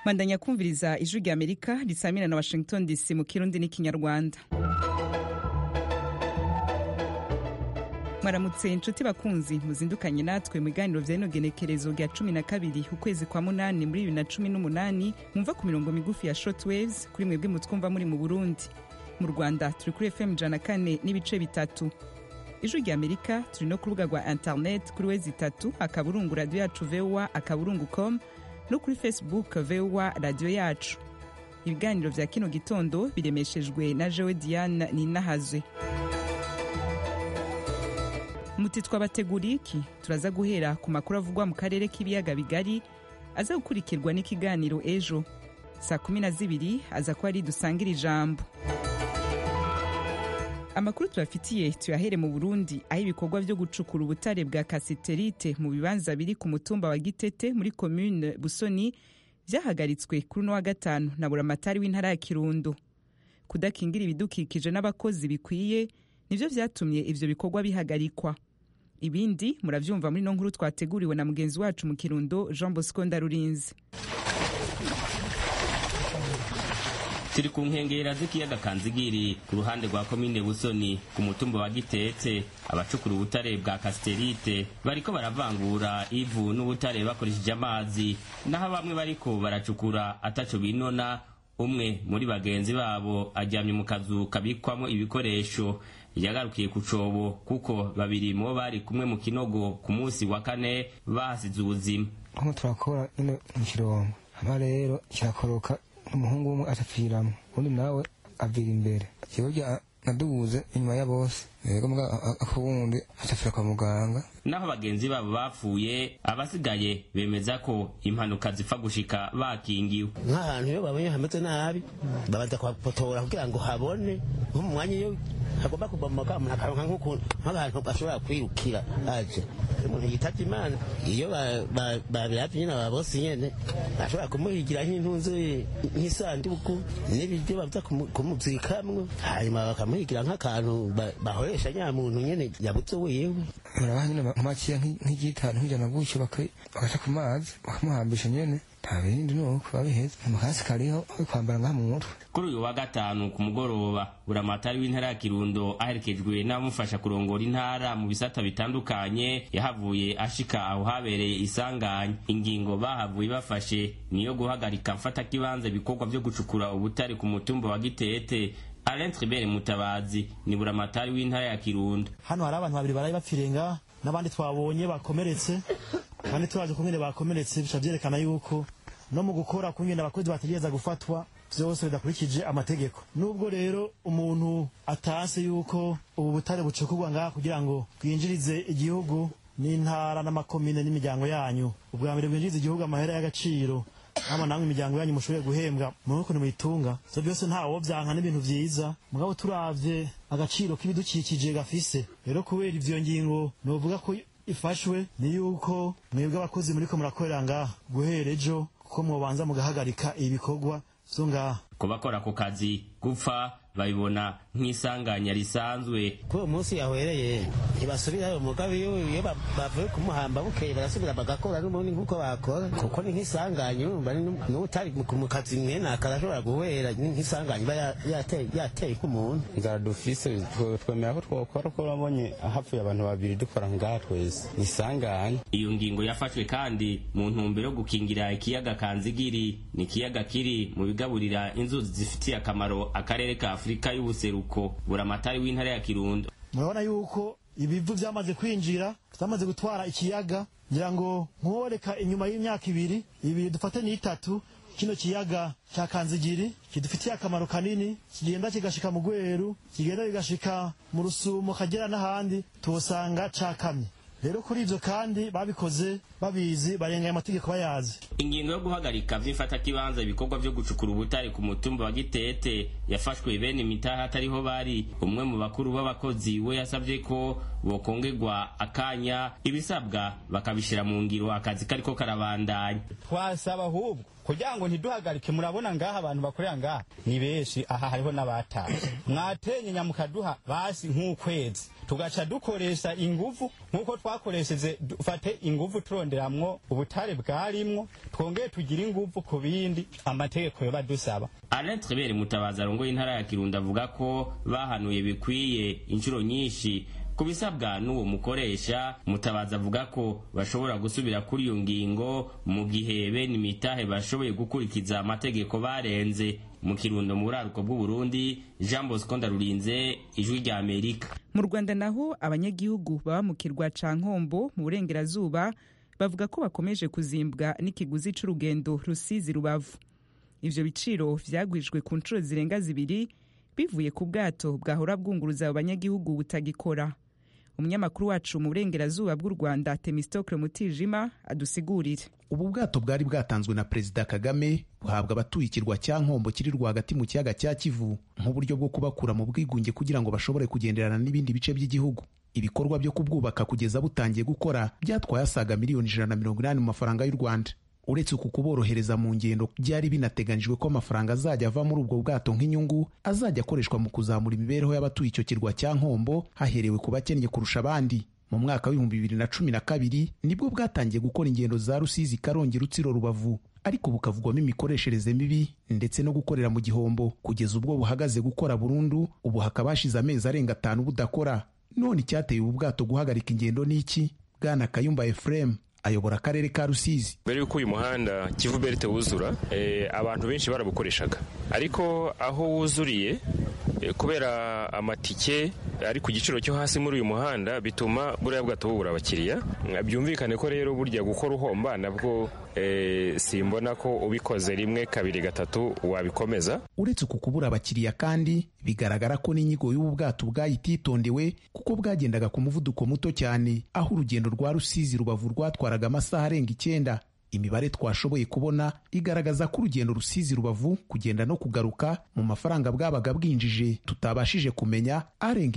Mandanya kumviriza ijwi rya Amerika risamira na Washington DC mu Kirundi n'ikinyarwanda. Mwaramutse inshuti bakunzi muzindukanye natwe mu biganiro vya ino genekerezo rya 12 ukwezi kwa munani muri 2018 mumva ku mirongo migufi ya shortwaves kuri mwebwe mutwumva muri mu Burundi. Mu Rwanda turi kuri FM 104 n'ibice bitatu. Ijwi rya Amerika turi no ku rubuga rwa internet kuri wezi 3 akaburungu radio yacu VOA akaburungu.com no kuri Facebook VOA radio yacu. Ibiganiro vya kino gitondo biremeshejwe na Jewe Diane Ninahazwe. Muti twabateguriye iki? Turaza guhera ku makuru avugwa mu karere k'ibiyaga bigari aza gukurikirwa n'ikiganiro ejo saa 12 aza ko ari dusangira ijambo. Amakuru tubafitiye tuyahere mu Burundi aho ibikorwa vyo gucukura ubutare bwa kasiterite mu bibanza biri ku mutumba wa Gitete muri commune Busoni vyahagaritswe kuri no wa gatanu na buramatari w'intara ya Kirundo. Kudakingira ibidukikije n'abakozi bikwiye nivyo vyatumye ivyo bikorwa bihagarikwa. Ibindi muravyumva muri no nkuru twateguriwe na mugenzi wacu mu Kirundo Jean Bosco Ndarurinzi. Turi ku nkengera z'ikiyaga Kanzigiri ku ruhande rwa komine Busoni ku mutumba wa Gitete. Abacukura ubutare bwa kasiterite bariko baravangura ivu n'ubutare bakoresheje amazi, naho bamwe bariko baracukura ataco binona. Umwe muri bagenzi babo aryamye mu kazu kabikwamo ibikoresho yagarukiye ku cobo kuko babiri mu bari kumwe mu kinogo ku munsi wa kane bahasize ubuzima. Nko turakora ino nkirongo hama rero kirakoroka umuhungu umwe atapfiramo undi nawe avira imbere kiburya nadubuze inyuma ya bose yego mga akubundi atapfira kwa muganga. Naho bagenzi babo bapfuye abasigaye bemeza ko impanuka zifa gushika bakingiwe. Nk'ahantu yo babonye hameze nabi babanza kwapotora kugira ngo habone nko mu mwanya yo hagomba kubomoka umuntu akaronka nk'abantu bashobora kwirukira aje umuntu yitavye Imana iyo babiravye nyine ababose nyene bashobora kumuhigira nk'intunzi nk'isanduku n'ibiryo baza kumuzikamwo hanyuma bakamuhigira nk'akantu bahoresha nyamuntu nyene yabuze wewe murabanye n'amakiya nk'igitanu nk'ijana gutyo bakaca ku mazi bakamuhambisha nyene tabindi nuko babiheze mukasi kariho kwambara ngaha mu mutwe. Kuri uyu wa gatanu ku mugoroba buramatari w'intara ya Kirundo aherekejwe n'abamufasha kurongora intara mu bisata bitandukanye yahavuye ashika aho habereye isanganya. Ingingo bahavuye bafashe niyo guhagarika mfata kibanza ibikorwa vyo gucukura ubutare ku mutumba wa Gitete. Alain Tribert Mutabazi ni buramatari w'intara ya Kirundo. Hano hari abantu babiri barayi bapfirenga n'abandi twabonye bakomeretse kandi turaje kumwe bakomeretse bishavyerekana yuko no mu gukora kungenda abakozi bategeza gufatwa byose bidakurikije amategeko. Nubwo rero umuntu atase yuko ubu butare bucukurwa ngaha kugira ngo bwinjirize igihugu n'intara n'amakomine n'imiryango yanyu, ubwa mbere bwinjirize igihugu amahera y'agaciro ama namwe imiryango yanyu mushoboye guhembwa muko nimuyitunga so byose ntawo byanka n'ibintu vyiza mugabo turavye agaciro k'ibidukikije gafise. Rero kubera ivyo ngingo novuga ko ifashwe ni yuko mwebwe abakozi muriko murakorera ngaha guhera ejo kuko mwobanza mugahagarika ibikorwa vyo ngaha. Kubakora ku kazi gupfa babibona nk'isanganya risanzwe. Ko umunsi yahwereye ntibasubirayo mugabe iyo bavuye kumuhamba bukeye barasubira bagakora n'ubundi nkuko bakora kuko ni nk'isanganya n'utari mu kazi mwene akarashobora guhera nk'isanganya yateye ku muntu. Inzara dufise twemera ko twokora ko babonye hapfuye abantu babiri dukora ngaha twese isanganya. Iyo ngingo yafashwe kandi mu ntumbero yo gukingira ikiyaga Kanzigiri, ni ikiyaga kiri mu bigaburira inzuzi zifitiye akamaro akarere ka Afrika y'ubuseruko. Buramatari w'intara ya Kirundo murabona yuko ibivu vyamaze kwinjira byamaze gutwara ikiyaga ngira ngo nkoreka inyuma y'imyaka ibiri dufate n'itatu kino kiyaga cya Kanzigiri kidufitiye akamaro kanini, kigenda kigashika mu Gweru, kigenda bigashika mu Rusumo, Kagera n'ahandi tosanga cakamye. Rero kuri ivyo kandi babikoze babizi barenga amategeko bayazi. Ingingo yo guhagarika vy'ifata kibanza ibikorwa vyo gucukura ubutare ku mutumba wa Gitete yafashwe bene mitaha atariho bari. Umwe mu bakuru b'abakozi we yasavye ko bokongerwa akanya ibisabwa bakabishira mu ngiro akazi kariko karabandanya. Twasaba ahubwo kugira ngo ntiduhagarike. Murabona ngaha abantu bakorera ngaha ni benshi, aha hariho n'abataye. Mwatenye nyamukaduha basi nk'ukwezi tugaca dukoresha inguvu nkuko twakoresheje dufate inguvu turondera turonderamwo ubutare bwarimwo twongeye tugira inguvu ku bindi amategeko yoba dusaba. Alain Tribert Mutabazi arongoye intara ya Kirundo avuga ko bahanuye bikwiye inshuro nyinshi kubisabwa n'uwo mukoresha. Mutabazi avuga ko bashobora gusubira kuri iyo ngingo mu gihe bene imitahe bashoboye gukurikiza amategeko barenze. Mu Kirundo mu buraruko bw'u Burundi, Jean Bosco Ndarurinze, Ijwi rya Amerika. Mu Rwanda naho abanyagihugu baba mu kirwa ca Nkombo mu burengerazuba bavuga ko bakomeje kuzimbwa n'ikiguzi c'urugendo Rusizi Rubavu. Ivyo biciro vyagwijwe ku nshuro zirenga zibiri bivuye ku bwato bwahora bwunguruza abanyagihugu butagikora. Umunyamakuru wacu mu burengerazuba bw'u Rwanda Temistocle Mutijima adusigurire. Ubu bwato bwari bwatanzwe na Perezida Kagame buhabwa abatuye ikirwa cya Nkombo kiri rwagati mu kiyaga cya Kivu nk'uburyo bwo kubakura mu bwigunge kugira ngo bashobore kugenderana n'ibindi bice by'igihugu. Ibikorwa byo kubwubaka kugeza butangiye gukora byatwaye asaga miliyoni 180 mu mafaranga y'u Rwanda. Uretse uku kuborohereza mu ngendo, byari binateganijwe ko amafaranga azajya ava muri ubwo bwato nk'inyungu azajya akoreshwa mu kuzamura imibereho y'abatuye icyo kirwa cya Nkombo haherewe ku bakennye kurusha abandi. Mu mwaka wa 2012 nibwo bwatangiye gukora ingendo za Rusizi, Karongi, Rutsiro, Rubavu, ariko bukavugwamo imikoreshereze mibi ndetse no gukorera mu gihombo kugeza ubwo buhagaze gukora burundu. Ubu hakaba hashize amezi arenga 5 budakora. None icyateye ubu bwato guhagarika ingendo n'iki? Bwana Kayumba Ephraim ayobora akarere ka Rusizi. Mbere yuko uyu muhanda Kivu Belt wuzura, abantu benshi barabukoreshaga, ariko aho wuzuriye kubera amatike ari ku giciro cyo hasi muri uyu muhanda bituma buriya bwato bubura abakiriya. Byumvikane ko rero burya gukora uhomba nabwo simbona ko ubikoze rimwe kabiri gatatu wabikomeza. Uretse ku kubura abakiriya kandi bigaragara ko n'inyigo y'ubu bwato bwayititondewe kuko bwagendaga ku muvuduko muto cyane, aho urugendo rwa Rusizi Rubavu rwatwaraga amasaha arenga 9. Imibare twashoboye kubona igaragaza ko urugendo Rusizi Rubavu kugenda no kugaruka mu mafaranga bwabaga bwinjije tutabashije kumenya arenga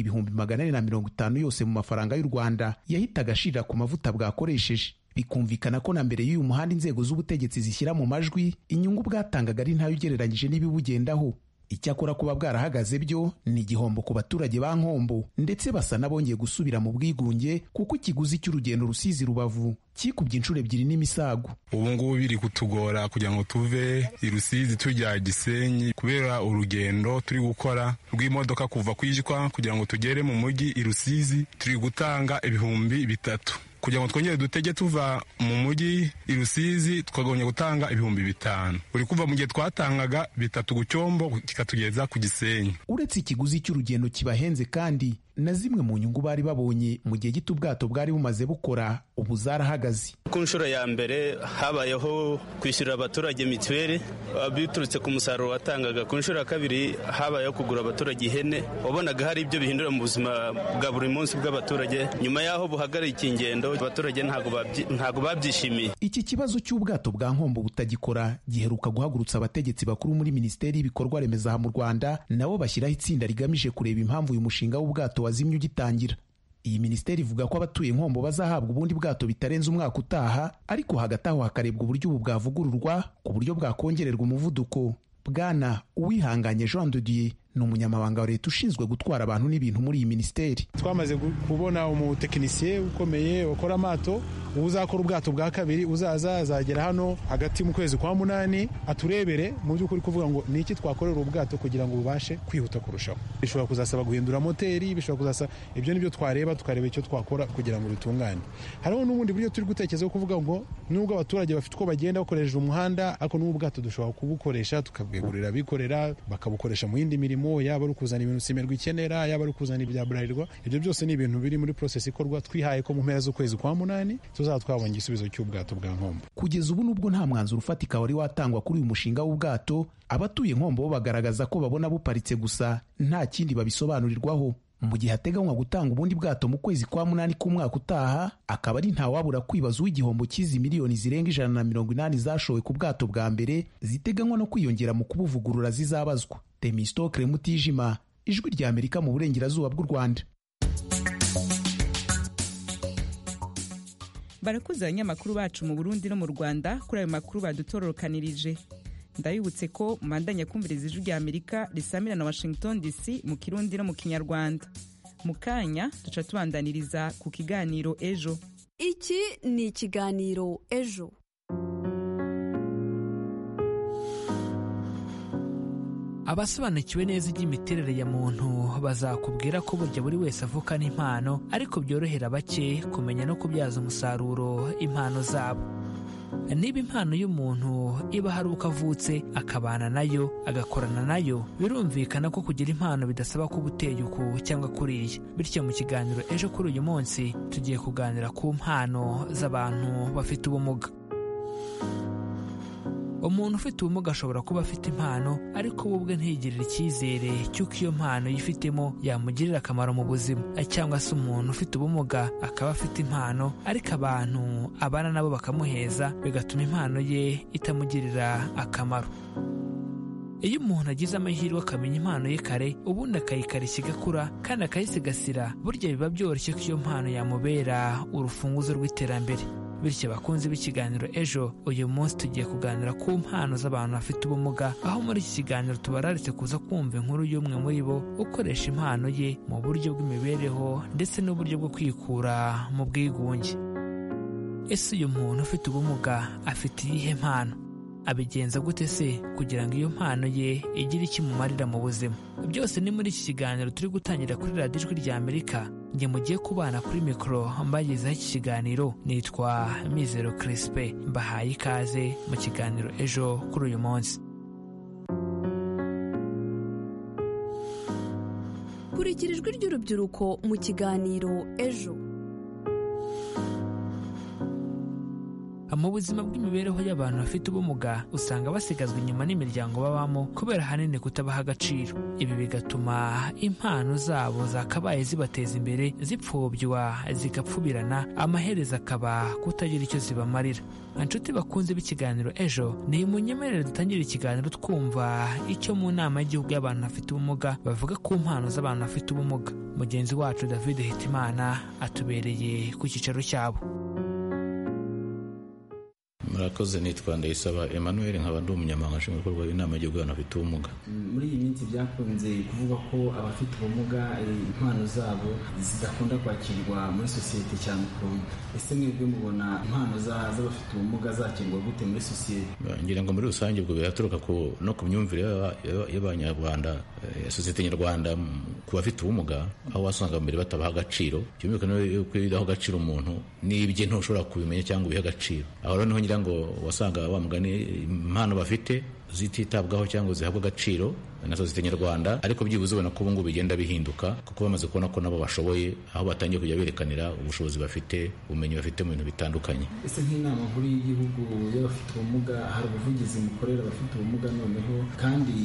450 yose mu mafaranga y'u Rwanda yahitaga ashira ku mavuta bwakoresheje. Bikumvikana ko na mbere y'uyu muhanda inzego z'ubutegetsi zishyira mu majwi inyungu bwatangaga ari ntayo ugereranyije n'ibibugendaho. Icyakora kuba bwarahagaze byo ni igihombo ku baturage ba Nkombo, ndetse basa nabongeye gusubira mu bwigunge kuko ikiguzi cy'urugendo Rusizi Rubavu kikubye inshuro 2 n'imisago. Ubu ngubu biri kutugora kugira ngo tuve i Rusizi tujya Gisenyi kubera urugendo turi gukora rw'imodoka kuva kwijwa kugira ngo tugere mu mujyi i Rusizi turi gutanga 3,000 kugira ngo twongere dutege tuva mu mujyi i Rusizi twagomye gutanga 5,000. Uri kuva mu gihe twatangaga 3 gucyombo kikatugeza ku Gisenyi. Uretse ikiguzi cy'urugendo kibahenze kandi na zimwe mu nyungu bari babonye mu gihe gito ubwato bwari bumaze bukora ubu zarahagaze. Ku nshuro ya mbere habayeho kwishyurira abaturage mituweli biturutse ku musaruro watangaga. Ku nshuro ya kabiri habayeho kugura abaturage ihene, wabonaga hari ibyo bihindura mu buzima bwa buri munsi bw'abaturage. Nyuma yaho buhagarika ingendo abaturage ntago babyishimiye. Iki kibazo cy'ubwato bwa Nkombo butagikora giheruka guhagurutsa abategetsi bakuru muri Minisiteri y'Ibikorwa Remezo mu Rwanda, nabo bashyiraho itsinda rigamije kureba impamvu uyu mushinga w'ubwato wazimye ugitangira. Iyi minisiteri ivuga ko abatuye Nkombo bazahabwa ubundi bwato bitarenze umwaka utaha, ariko hagati aho hakarebwa uburyo ubu bwavugururwa ku buryo bwakongererwa umuvuduko. Bwana Uwihanganye Jean de Dieu ni umunyamabanga wa leta ushinzwe gutwara abantu n'ibintu muri iyi minisiteri. Twamaze kubona umutekinisiye ukomeye ukora amato, uzakora ubwato bwa kabiri azagera hano hagati mu kwezi kwa 8 aturebere mu by'ukuri kuvuga ngo ni iki twakorera ubwato kugira ngo bubashe kwihuta kurushaho. Bishobora kuzasaba guhindura moteri, bishobora kuzasaba ibyo nibyo twareba tukareba icyo twakora kugira ngo bitungane. Hariho n'ubundi buryo turi gutekereza kuvuga ngo nubwo abaturage bafite uko bagenda bakoresheje umuhanda, ako n'ubwato dushobora kubukoresha tukabwegurira abikorera bakabukoresha mu yindi mirimo, yaba ari kuzana ibintu simerwa ikenera, yaba ari kuzana ibya Bralirwa. Ibyo byose ni ibintu biri muri process ikorwa, twihaye ko mu mpera z'ukwezi kwa 8 tuzaba twabonye igisubizo cy'ubwato bwa Nkombo. Kugeza ubu nubwo nta mwanzuro ufatika wari watangwa kuri uyu mushinga w'ubwato, abatuye Nkombo bo bagaragaza ko babona buparitse gusa nta kindi babisobanurirwaho. Mu gihe hateganywa gutanga ubundi bwato mu kwezi kwa 8 k'umwaka utaha, akaba ari ntawabura kwibaza uw'igihombo cy'izi miliyoni zirenga 180 zashowe ku bwato bwa mbere ziteganywa no kwiyongera mu kubuvugurura zizabazwa. Temistocle Mutijima, Ijwi rya Amerika mu burengerazuba bw'u Rwanda. Barakuze abanyamakuru bacu mu Burundi no mu Rwanda kuri ayo makuru badutororokanirije. Ndabibutse ko mubandanya kumviriza Ijwi rya Amerika risamira na Washington DC mu Kirundi no mu Kinyarwanda. Mu kanya duca tubandaniriza ku kiganiro Ejo. Iki ni ikiganiro Ejo. Abasobanukiwe neza iby'imiterere ya muntu bazakubwira ko burya buri wese avukana impano, ariko byorohera bake kumenya no kubyaza umusaruro impano zabo. Niba impano y'umuntu iba hari uko avutse akabana nayo agakorana nayo, birumvikana ko kugira impano bidasaba kuba uteye uku cyangwa kuriya. Bityo mu kiganiro Ejo kuri uyu munsi tugiye kuganira ku mpano z'abantu bafite ubumuga. Umuntu ufite ubumuga ashobora kuba afite impano, ariko we ubwe ntiyigirire icyizere cy'uko iyo mpano yifitemo yamugirira akamaro mu buzima. Cyangwa se umuntu ufite ubumuga akaba afite impano, ariko abantu abana nabo bakamuheza, bigatuma impano ye itamugirira akamaro. Iyo umuntu agize amahirwe akamenya impano ye kare, ubundi akayikarishya igakura kandi akayisigasira, burya biba byoroshye ko iyo mpano yamubera urufunguzo rw'iterambere. Bityo bakunze b'ikiganiro Ejo, uyu munsi tugiye kuganira ku mpano z'abantu bafite ubumuga, aho muri iki kiganiro tubararitse kuza kumva inkuru y'umwe muri bo ukoresha impano ye mu buryo bw'imibereho ndetse n'uburyo bwo kwikura mu bwigunge. Ese uyu muntu ufite ubumuga afite iyihe mpano? Abigenza gute se kugira ngo iyo mpano ye igire icyo imumarira mu buzima? Byose ni muri iki kiganiro turi gutangira kuri radiyo Ijwi ry'Amerika. Njye mugiye kubana kuri mikoro mbagezaho iki kiganiro, nitwa Mizero Crispe. Mbahaye ikaze mu kiganiro Ejo kuri uyu munsi. Kurikira ijwi ry'urubyiruko mu kiganiro Ejo. Mu buzima bw'imibereho y'abantu bafite ubumuga usanga basigazwa inyuma n'imiryango babamo kubera ahanini kutabaha agaciro. Ibi bigatuma impano zabo zakabaye zibateza imbere zipfobya zigapfubirana, amaherezo akaba kutagira icyo zibamarira. Inshuti bakunze b'ikiganiro Ejo, ni munyemerere dutangire ikiganiro twumva icyo mu nama y'igihugu y'abantu bafite ubumuga bavuga ku mpano z'abantu bafite ubumuga. Mugenzi wacu David Hitimana atubereye ku cyicaro cyabo. Murakoze, nitwa Ndayisaba Emmanuel, nkaba ndi umunyamabanga nshingwabikorwa w'inama y'igihugu y'abantu bafite ubumuga. Muri iyi minsi byakunze kuvuga ko abafite ubumuga impano zabo zidakunda kwakirwa muri sosiyete cyane ukuntu. Ese mwebwe mubona impano z'abafite ubumuga zakirwa gute muri sosiyete? Ngira ngo muri rusange ubwo biraturuka no ku myumvire y'abanyarwanda, sosiyete nyarwanda ku bafite ubumuga, aho wasanga mbere batabaha agaciro. Byumvikana yuko iyo udaha agaciro umuntu n'ibye ntushobora kubimenya cyangwa ubiha agaciro. Aho rero niho ngira ngo wasanga wa mugani impano bafite zititabwaho cyangwa zihabwa agaciro na sosiyete nyarwanda, ariko byibuze ubona ko ubu ngubu bigenda bihinduka kuko bamaze kubona ko nabo bashoboye, aho batangiye kujya berekanira ubushobozi bafite, ubumenyi bafite mu bintu bitandukanye. Ese nk'inama nkuru y'igihugu y'abafite ubumuga hari ubuvugizi mukorera abafite ubumuga noneho kandi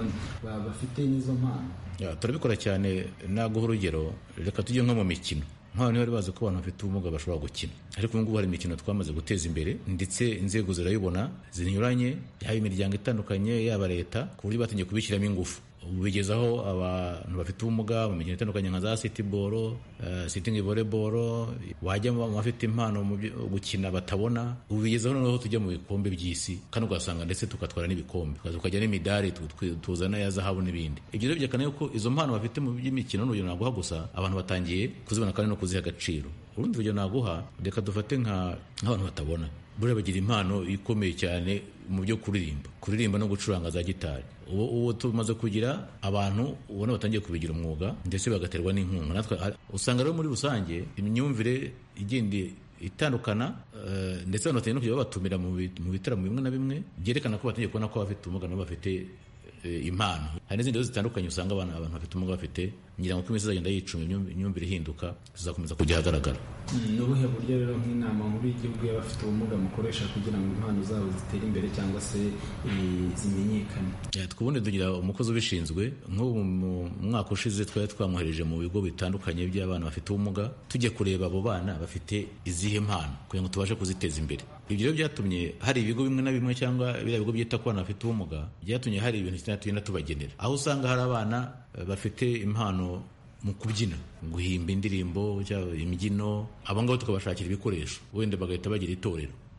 bafite n'izo mpano? Turabikora cyane. Naguha urugero, reka tujye nko mu mikino. Nk'abantu bari bazi ko abantu bafite ubumuga bashobora gukina, ariko ubu ngubu hari imikino twamaze guteza imbere ndetse inzego zirayibona zinyuranye, yaba imiryango itandukanye yaba leta, ku buryo batangiye kubishyiramo ingufu. Ubu bigezaho abantu bafite ubumuga mu mikino itandukanye nka za sitiboro, sitingi voleboro, wajya mu bafite impano mu gukina batabona. Ubu bigezaho noneho tujya mu bikombe by'isi kandi ugasanga ndetse tukatwara n'ibikombe, tukajya n'imidari tuzana ya zahabu n'ibindi. Ibyo rero byerekana yuko izo mpano bafite mu by'imikino n'urugero naguha gusa, abantu batangiye kuzibona kandi no kuziha agaciro. Urundi rugero naguha, reka dufate nk'abantu batabona. Buriya bagira impano ikomeye cyane mu byo kuririmba no gucuranga za gitari. Ubu tumaze kugira abantu ubona batangiye kubigira umwuga ndetse bagaterwa n'inkunga. Natwe usanga rero muri rusange imyumvire igenda itandukana, ndetse abantu batangiye no kujya babatumira mu bitaramo bimwe na bimwe byerekana ko batangiye kubona ko abafite ubumuga nabo bafite impano. Hari n'izindi zitandukanye usanga abantu bafite ubumuga bafite. Ngira ngo ko iminsi izagenda yicuma imyumvire ihinduka, zizakomeza kujya ahagaragara. Ni ubuhe buryo rero nk'inama nkuru y'igihugu y'abafite ubumuga mukoresha kugira ngo impano zabo zitere imbere cyangwa se zimenyekane? Twubundi tugira umukozi ubishinzwe. Nk'ubu mu mwaka ushize twari twamwohereje mu bigo bitandukanye by'abana bafite ubumuga, tujye kureba abo bana bafite izihe mpano kugira ngo tubashe kuziteza imbere. Ibyo rero byatumye hari ibigo bimwe na bimwe cyangwa biriya bigo byita ku bana bafite ubumuga, byatumye hari ibintu tugenda tubagenera, aho usanga hari abana bafite impano mu kubyina, guhimba indirimbo cyangwa imbyino. Abo ngabo tukabashakira ibikoresho, wenda bagahita bagira itorero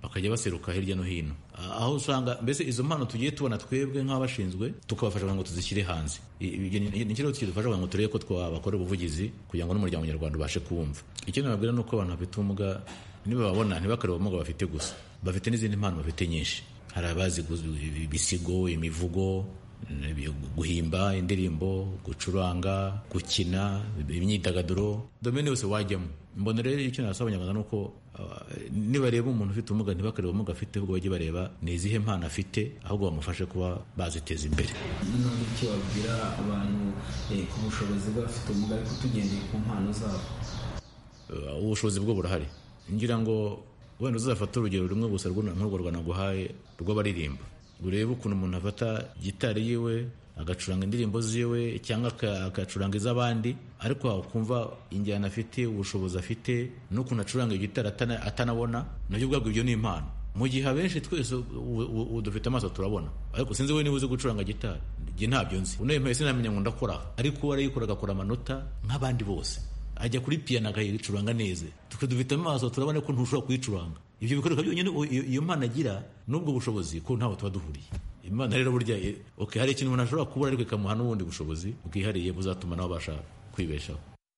bakajya baseruka hirya no hino, aho usanga mbese izo mpano tugiye tubona twebwe nk'abashinzwe tukabafasha ngo tuzishyire hanze. Ni ikibazo kidufasha ngo turebe ko twabakora ubuvugizi kugira ngo n'umuryango nyarwanda ubashe kubumva. Icyo nababwira ni uko abantu bafite ubumuga nibababona ntibakareba ubumuga bafite gusa, bafite n'izindi mpano bafite nyinshi. Hari abazi ibisigo, imivugo, guhimba indirimbo, gucuranga, gukina, imyidagaduro, domene yose wajyamo. Mbona rero icyo nasaba abanyarwanda ni uko nibareba umuntu ufite ubumuga ntibakareba ubumuga afite, ahubwo bajye bareba ni izihe mpano afite, ahubwo bamufashe kuba baziteza imbere. None icyo babwira abantu ku bushobozi bw'abafite ubumuga ariko tugendeye ku mpano zabo? Ubushobozi bwo burahari. Ngira ngo wenda uzafata urugero rumwe gusa nk'urwo Rwanda guhaye rw'abaririmba, urebe ukuntu umuntu afata gitari yiwe agacuranga indirimbo ziwe cyangwa agacuranga iz'abandi, ariko ukumva injyana afite, ubushobozi afite, n'ukuntu acuranga gitari atanabona, nabyo ubwabwo ibyo ni impano. Mu gihe abenshi twese dufite amaso turabona, ariko sinzi we niba uzi gucuranga gitari, njye ntabyo nzi, unayemeye sinamenya ngo ndakora, ariko arayikora agakora amanota nk'abandi bose, ajya kuri piano akayicuranga neza, dufite amaso turabona ko ntushobora kuyicuranga. Ibyo bikoresho byonyine iyo mpano agira n'ubwo bushobozi ko ntaho tuba duhuriye. Imana rero burya hari ikintu umuntu ashobora kubura ariko ikamuha n'ubundi bushobozi bwihariye buzatuma nawe abasha kwibeshaho.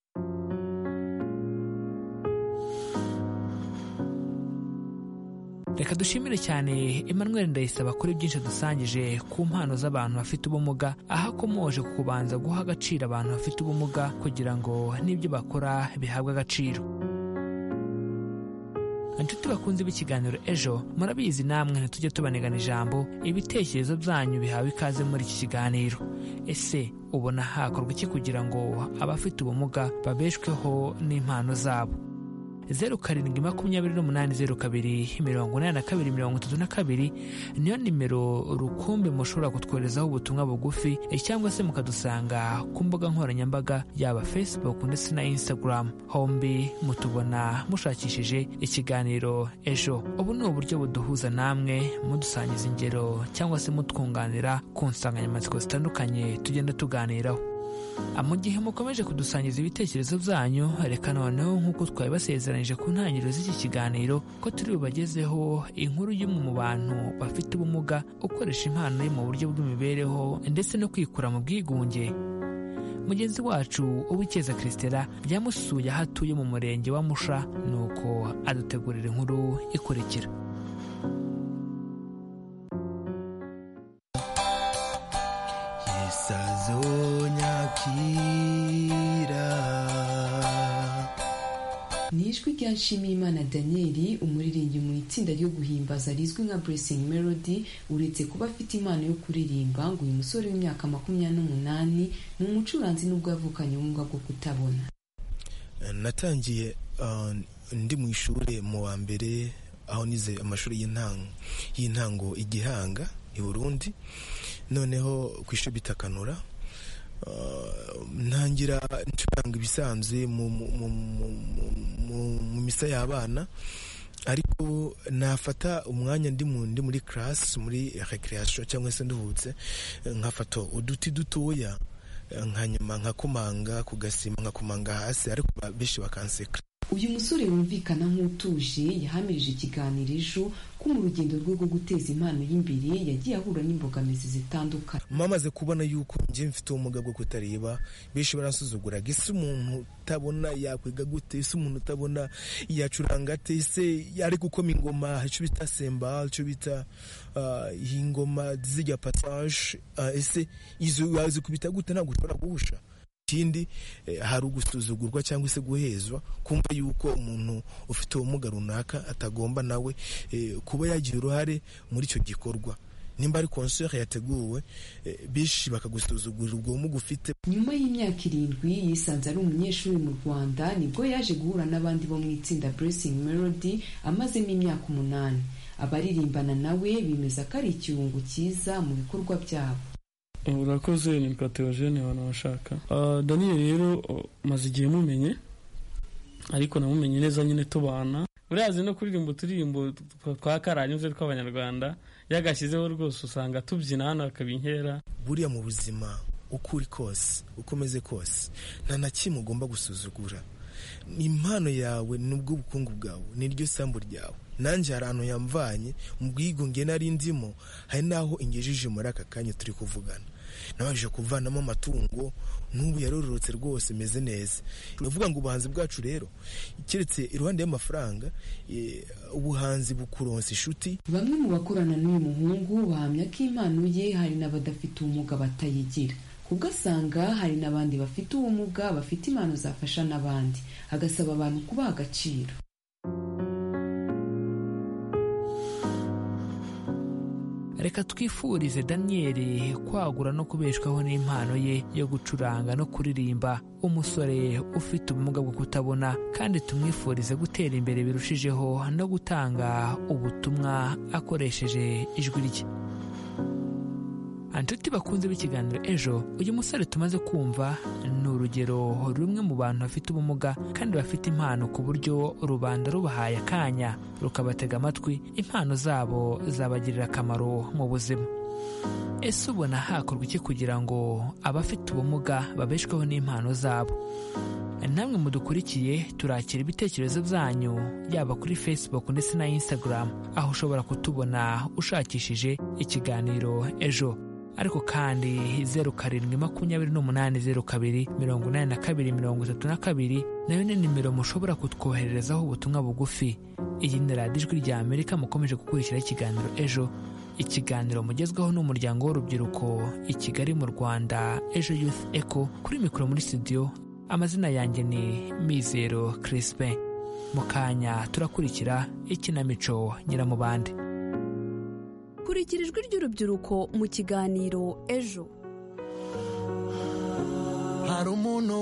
Reka dushimire cyane Emmanuel Ndayisaba kuri byinshi dusangije ku mpano z'abantu bafite ubumuga, aho akomoje ku kubanza guha agaciro abantu bafite ubumuga kugira ngo n'ibyo bakora bihabwe agaciro. Inshuti bakunze b'ikiganiro Ejo, murabizi namwe ntitujye tubanigana ijambo, ibitekerezo byanyu bihawe ikaze muri iki kiganiro. Ese ubona hakorwa iki kugira ngo abafite ubumuga babeshweho n'impano zabo? 0728028232 niyo nimero rukumbi mushobora kutwoherezaho ubutumwa bugufi, cyangwa se mukadusanga ku mbuga nkoranyambaga yaba Facebook ndetse na Instagram. Hombi mutubona mushakishije ikiganiro Ejo. Ubu ni uburyo buduhuza namwe, mudusangiza ingero cyangwa se mutwunganira ku nsanganyamatsiko zitandukanye tugenda tuganiraho. Mu gihe mukomeje kudusangiza ibitekerezo byanyu, reka noneho nk'uko twabibasezeranije ku ntangiriro z'iki kiganiro ko turi bubagezeho inkuru y'umwe mu bantu bafite ubumuga ukoresha impano ye mu buryo bw'imibereho ndetse no kwikura mu bwigunge. Mugenzi wacu Uwikeza Christella yamusuye aho atuye mu murenge wa Musha, nuko adutegurira inkuru ikurikira. Ni ijwi rya Nshimiyimana Daniel, umuririmbyi mu itsinda ryo guhimbaza rizwi nka Blessing Melody. Uretse kuba afite impano yo kuririmba, ngo uyu musore w'imyaka 28 ni umucuranzi n'ubwo yavukanye ubumuga bwo kutabona. Natangiye ndi mu ishuri mu wa mbere, aho nize amashuri y'intango Igihanga i Burundi, noneho ku ishuri bitakanura ntangira ncuranga ibisanzwe mu misa y'abana, ariko nafata umwanya ndi muri class, muri recreation cyangwa se nduhutse, nkafata uduti dutoya nkanyuma nkakomanga ku gasima, nkakomanga hasi, ariko benshi bakanseka. Uyu musore wumvikana nk'utuje yahamirije ikiganiro Ejo ko mu rugendo rwe rwo guteza impano y'imbere yagiye ahura n'imbogamizi zitandukanye. Mamaze kubona yuko njye mfite ubumuga bwo kutareba, benshi baransuzuguraga. Ese umuntu utabona yakwiga gute? Ese umuntu utabona yacuranga ate? Ese ari gukoma ingoma, icyo bita semba, icyo bita ingoma zijya passage, ese izo wazi kubita gute? Ntabwo ushobora guhusha. Ikindi hari ugusuzugurwa cyangwa se guhezwa, kumva yuko umuntu ufite ubumuga runaka atagomba nawe kuba yagira uruhare muri icyo gikorwa. Nimba ari concert yateguwe, bishi bakagusuzugurira ubwo bumuga ufite. Nyuma y'imyaka 7 yisanze ari umunyeshuri mu Rwanda, nibwo yaje guhura n'abandi bo mu itsinda Blessing Melody amazemo imyaka 8. Abaririmbana nawe bimeza ko ari ikiungo cyiza mu bikorwa byabo. Urakoze, ni Theogene abantu bashaka. Daniel rero maze igihe mumenye, ariko namumenye neza nyine tubana. Urazi no kuririmba uturirimbo twakaranyuze tw'Abanyarwanda, yagashyizeho rwose usanga tubyina hano akabinkera. Buriya mu buzima uko uri kose, ukomeze kose, nta na kimwe ugomba gusuzugura. ni impano yawe, nubwo bukungu bwawe, niryo sambu ryawe. Nanjye hari ahantu yamvanye mu bwigunge nari ndimo, hari naho ingejeje muri aka kanya turi kuvugana. Nabashije kuvanamo amatungo, n'ubu yarororotse rwose, meze neza. Uvuga ngo ubuhanzi bwacu rero, keretse iruhande y'amafaranga, ubuhanzi bukuronsa inshuti. Bamwe mu bakorana n'uyu muhungu bahamya ko impano ye hari n'abadafite ubumuga batayigira, kugasanga hari n'abandi bafite ubumuga bafite impano zafasha n'abandi, agasaba abantu kubaha agaciro. Reka twifurize Daniel kwagura no kubeshwaho n'impano ye yo gucuranga no kuririmba, umusore ufite ubumuga bwo kutabona, kandi tumwifurize gutera imbere birushijeho no gutanga ubutumwa akoresheje ijwi rye. Anshuti bakunze b'ikiganiro Ejo, uyu musore tumaze kumva ni urugero rumwe mu bantu bafite ubumuga kandi bafite impano, ku buryo rubanda rubahaye akanya rukabatega amatwi, impano zabo zabagirira akamaro mu buzima. Ese ubona hakorwa iki kugira ngo abafite ubumuga babeshweho n'impano zabo? Namwe mudukurikiye turakira ibitekerezo byanyu, yaba kuri Facebook ndetse na Instagram, aho ushobora kutubona ushakishije ikiganiro Ejo. Ariko kandi 0728028232 nayo ni nimero mushobora kutwohererezaho ubutumwa bugufi. Iyi ni radiyo Ijwi rya Amerika, mukomeje gukurikira ikiganiro Ejo, ikiganiro mugezweho n'umuryango w'urubyiruko i Kigali mu Rwanda, Ejo Youth Echo. Kuri mikoro muri studio, amazina yanjye ni Mizero Crispin. Mu kanya turakurikira ikinamico Nyiramubande. Kurikira ijwi ry'urubyiruko mu kiganiro Ejo. Hari umuntu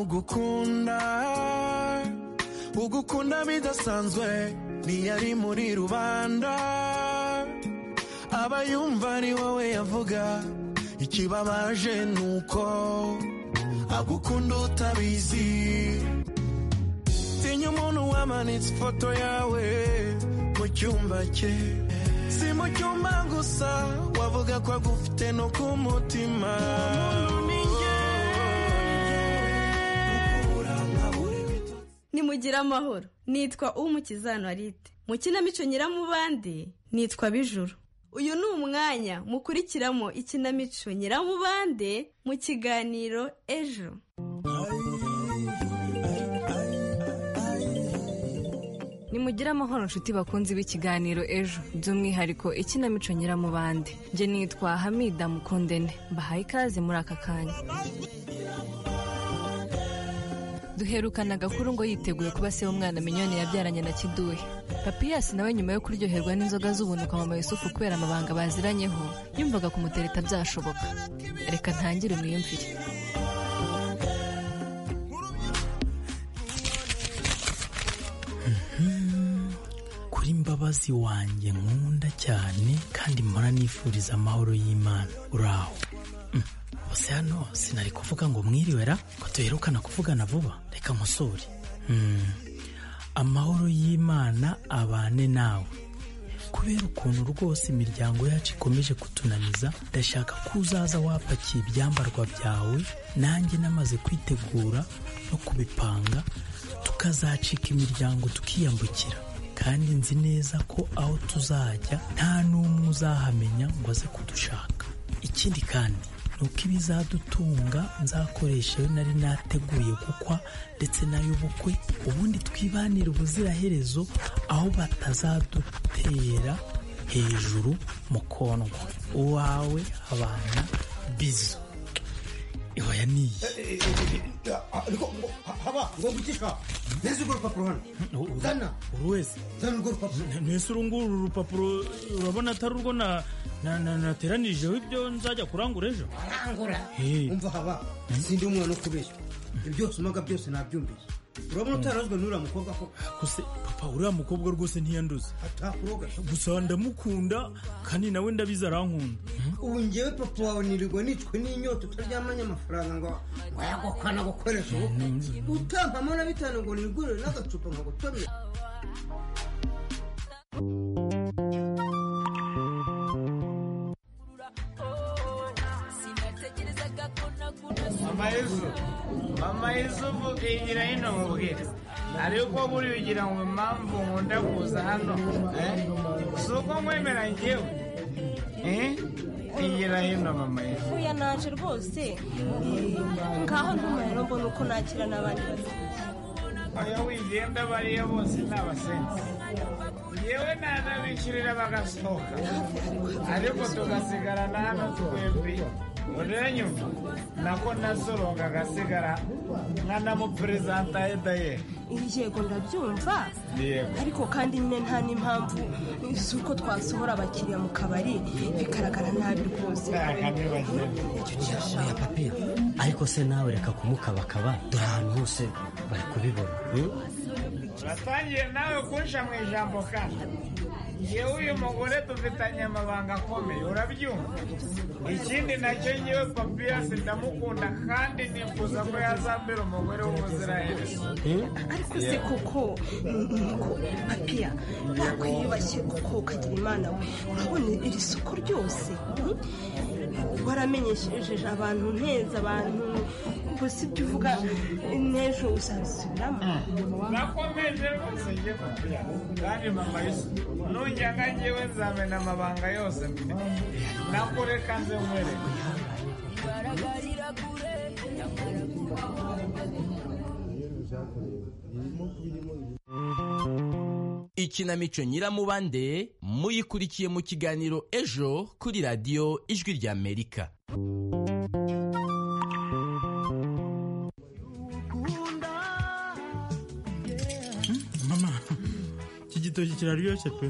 ugukunda bidasanzwe, ntiyari muri rubanda, aba yumva ari wowe yavuga. Ikibabaje nuko agukunda utabizi. Tinya umuntu wamanitse ifoto yawe mu cyumba cye, si mu cyumba gusa, wavuga ko agufite no ku mutima. Nimugire amahoro. Nitwa Umukiza Anwarite. Mu kinamico Nyiramubande nitwa Bijuru. Uyu ni umwanya mukurikiramo ikinamico Nyiramubande mu kiganiro Ejo. Nimugire amahoro nshuti bakunzi b'ikiganiro Ejo, by'umwihariko ikinamico Nyiramubande. Nje nitwa Hamida Mukundene, mbahaye ikaze muri aka kanya. Duherukana Gakuru ngo yiteguye kuba se w'umwana Minyoni yabyaranye na Kiduhe. Papiyasi nawe nyuma yo kuryoherwa n'inzoga z'ubuntu kwa Mama Yusufu kubera amabanga baziranyeho, yumvaga kumutereta byashoboka. Reka ntangire mwiyumvire. Kuri Mbabazi wanjye nkunda cyane kandi mpora nifuriza amahoro y'Imana. Uraho? Bose hano sinari kuvuga ngo mwiriwera ko duherukana kuvugana vuba. Reka nkusure. Amahoro y'Imana abane nawe. Kubera ukuntu rwose imiryango yacu ikomeje kutunaniza, ndashaka ko uzaza wapakiye ibyambarwa byawe, nanjye namaze kwitegura no kubipanga, tukazacika imiryango tukiyambukira. Kandi nzi neza ko aho tuzajya nta n'umwe uzahamenya ngo aze kudushaka. Ikindi kandi nuko ibizadutunga nzakoresha yo nari nateguye gukwa ndetse n'ay'ubukwe, ubundi twibanire ubuziraherezo aho batazadutera hejuru mu kondwa. Uwawe abana Bizo. Ihoya niyi. Haba ngo gukisha. Nezi urwo rupapuro hano. Zana. Uruwese. Zana urwo rupapuro. Nese urunguru urupapuro urabona atari urwo nateranijeho ibyo nzajya kurangura ejo. Arangura. Umva haba. Sindi umwana ukubeshya. Ibyo byose umaga byose nabyumbiye. Urabona utarazwe n'uriya mukobwa ko. Kuse papa uriya mukobwa rwose ntiyanduze. Atakuroga. Gusa ndamukunda kandi nawe ndabiza arankunda. Ubu ngewe papa wawe nirirwa nicwe n'inyota utaryamanye amafaranga ngo wayagokana gukoresha ubukwe. Utampamo na 5 ngo nigurire n'agacupa ngo gutomye. Mama Yusufu, igira hino mubwire. ariko buriya ugira ngo impamvu nkunda kuza hano si uko nkwemera njyewe igira hino mama ye uya naje rwose ngaho ntuma rero mbona uko nakira n'abandi oya wigenda bariya bose ni abasenzi yewe nanabishyurira bagasohoka ariko tugasigarana hano twembi uranyumva nako nasoronga agasigara nkanamuperezanta edaye yego ndabyumva ariko kandi nyine nta n'impamvu z'uko twasohora abakiriya mu kabari bigaragara nabi rwose oya papi ariko se nawe reka kumukabakaba dore ahantu hose bari kubibona uratangiye nawe kunsha mu ijambo kandi yewe uyu mugore dufitanye amabanga akomeye urabyumva ikindi nacyo ngewe papiyasi ndamukunda kandi nifuza ko yazambera umugore w'umuziranenge ariko se koko papiya yakwiyubashye kuko ukagira imana we urabona iri soko ryose waramenyesheje abantu nteza abantu gusa ibyo uvuga n'ejo uzabisubiramo nakomeje rwose njye papiya kandi mama yesu nujyaga njyewe nzamena amabanga yose mfite nakureka nze nkwereke ikinamico nyiramubande muyikurikiye mu kiganiro ejo kuri radiyo ijwi ry'Amerika. mama iki gitoki kiraryoshye pe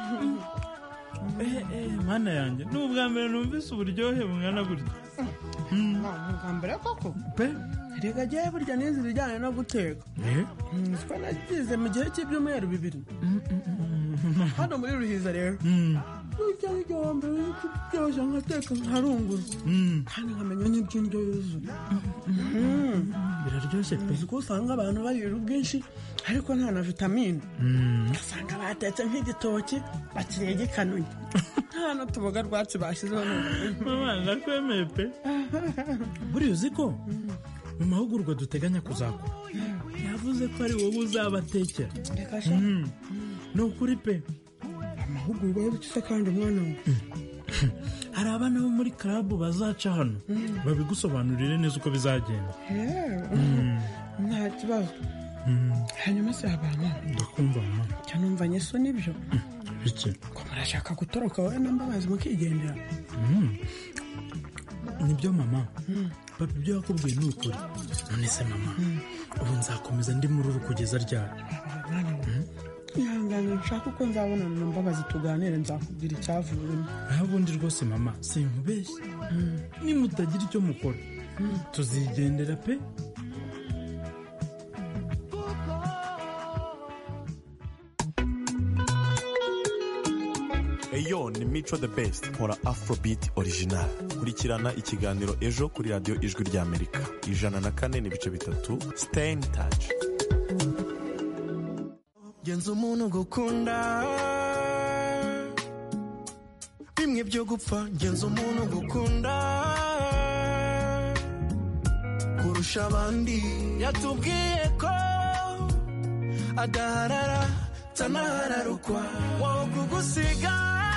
mana yanjye ni ubwa mbere numvise uburyohe bungana gutya ubwa mbere koko pe reka jyewe burya nizi ibijyanye no guteka twe nagize mu gihe cy'ibyumweru 2 hano muri Ruhiza rero burya burya wa mbere uri kuryoshya nkateka nkarungura kandi nkamenya n'iby'indyo yuzuye biraryoshye pe uzi ko usanga abantu barira ubwinshi ariko nta na vitamine ugasanga batetse nk'igitoki bakiriye gikanuye nta n'utuboga rwacu bashyizeho mama ndakwemeye pe buriya uzi ko mu mahugurwa duteganya kuzakora yavuze ko ari wowe uzabatekera ni ukuri pe amahugurwa y'ubukiza kandi umwana we hari abana bo muri karabu bazaca hano babigusobanurire neza uko bizagenda nta kibazo hanyuma se abana ndakumva mama cyane umvanye so nibyo bike ko murashaka gutoroka wowe na Mbabazi mukigendera nibyo mama papa ibyo yakubwiye ni ukuri none se mama ubu nzakomeza ndi muri uru kugeza ryari ihangane nshaka uko nzabona na Mbabazi tuganire nzakubwira icyavuyemo aho ubundi rwose mama sinkubeshye nimutagira icyo mukora tuzigendera pe Eyo ni Mico the Best nkora Afrobeat original. Kurikirana ikiganiro ejo kuri radiyo ijwi ry'Amerika 104.3. Stay in touch. Genza umuntu gukunda bimwe byo gupfa, genza umuntu gukunda kurusha abandi. Yatubwiye ko adaharara tanahararukwa, wowe kugusiga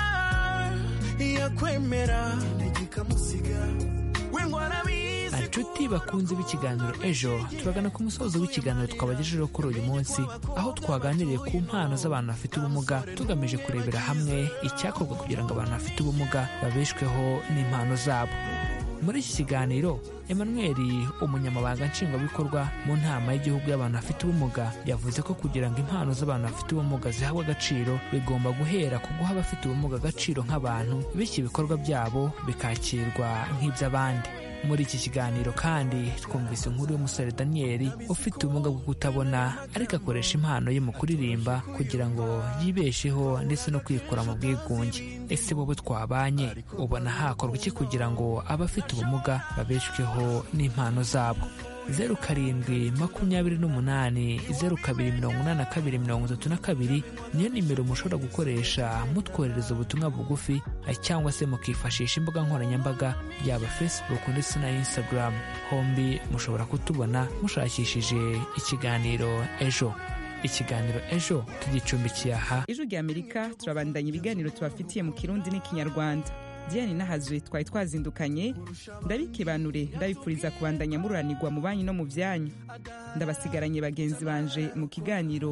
yakwemera ntigikamusiga inshuti bakunze b'ikiganiro ejo turagana ku musozo w'ikiganiro twabagejejeho kuri uyu munsi, aho twaganiriye ku mpano z'abantu bafite ubumuga tugamije kurebera hamwe icyakorwa kugira ngo abantu bafite ubumuga babeshweho n'impano zabo. Muri iki kiganiro Emmanuel, umunyamabanga nshingwabikorwa mu nama y'igihugu y'abantu bafite ubumuga, yavuze ko kugira ngo impano z'abantu bafite ubumuga zihabwe agaciro bigomba guhera ku guha abafite ubumuga agaciro nk'abantu, bityo ibikorwa byabo bikakirwa nk'iby'abandi. Muri iki kiganiro kandi twumvise inkuru y'umusore Daniel ufite ubumuga bwo kutabona ariko akoresha impano ye mu kuririmba kugira ngo yibesheho ndetse no kwikura mu bwigunge. Ese wowe twabanye ubona hakorwa iki kugira ngo abafite ubumuga babeshweho n'impano zabo? 0728028232 niyo nimero mushobora gukoresha mutwoherereza ubutumwa bugufi, cyangwa se mukifashisha imbuga nkoranyambaga yaba Facebook ndetse na Instagram. Hombi mushobora kutubona mushakishije ikiganiro ejo. ikiganiro ejo tugicumbikiye aha. Ijwi rya Amerika turabandanya ibiganiro tubafitiye mu Kirundi n'ikinyarwanda. Diane Nahazwe twari twazindukanye, ndabikibanure ndabipfuriza kubandanya mururanirwa mu banyi no mu byanyu. Ndabasigaranye bagenzi banje mu kiganiro